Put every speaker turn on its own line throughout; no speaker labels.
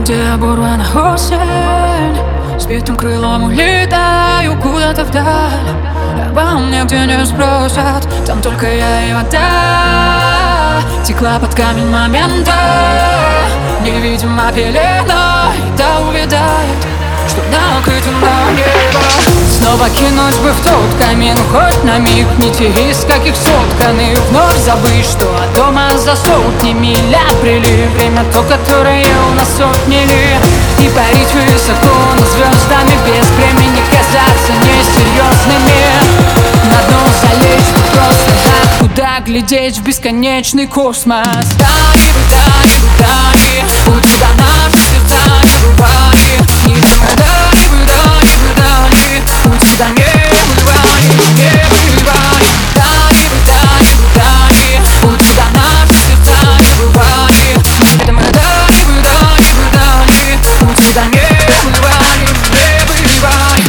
где оборвана осень, сбитым крылом улетаю куда-то вдаль. Обо мне где не спросят, там только я и вода. Текла под камень момента, невидимо пеленой, да увядает, что накрыто на небо. Снова кинуть бы в тот камин, хоть на миг, нити из каких сотканы. Вновь забыть, что от дома за сотни миль апрели. Время то, которое у нас отняли. И парить высоко над звездами без времени, казаться несерьезными. На дно залечь бы просто так, куда глядеть в бесконечный космос. Дали бы, путь туда наши сердца не бывали. Невидимо дали бы, путь туда не бывали, не бывали. Дали бы, путь туда наши сердца не бывали. Невидимо дали бы, путь туда не бывали, не бывали.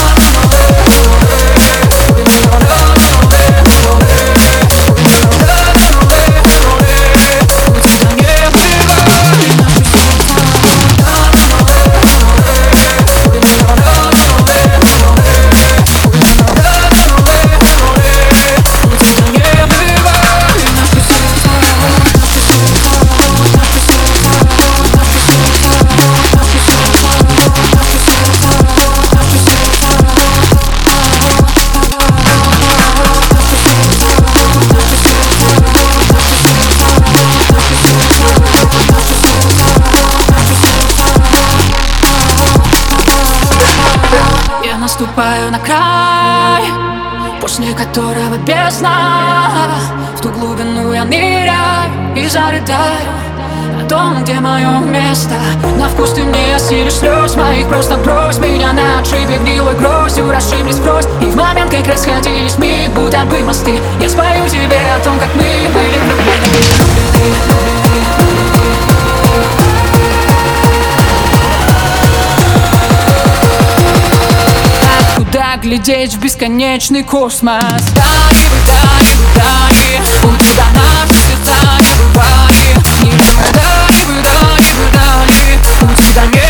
Наступаю на край, после которого бездна. В ту глубину я ныряю и зарыдаю о том, где мое место. На вкус ты мне осилишь слез моих, просто брось меня на отшибе гнилой гроздью. Расшиблись врозь, и в момент, как расходились миг, будто бы мосты, я спою тебе о том, как мы были влюблены. Глядеть в бесконечный космос. Дали бы, путь туда наши сердца не бывали. Невидимо дали бы, путь туда не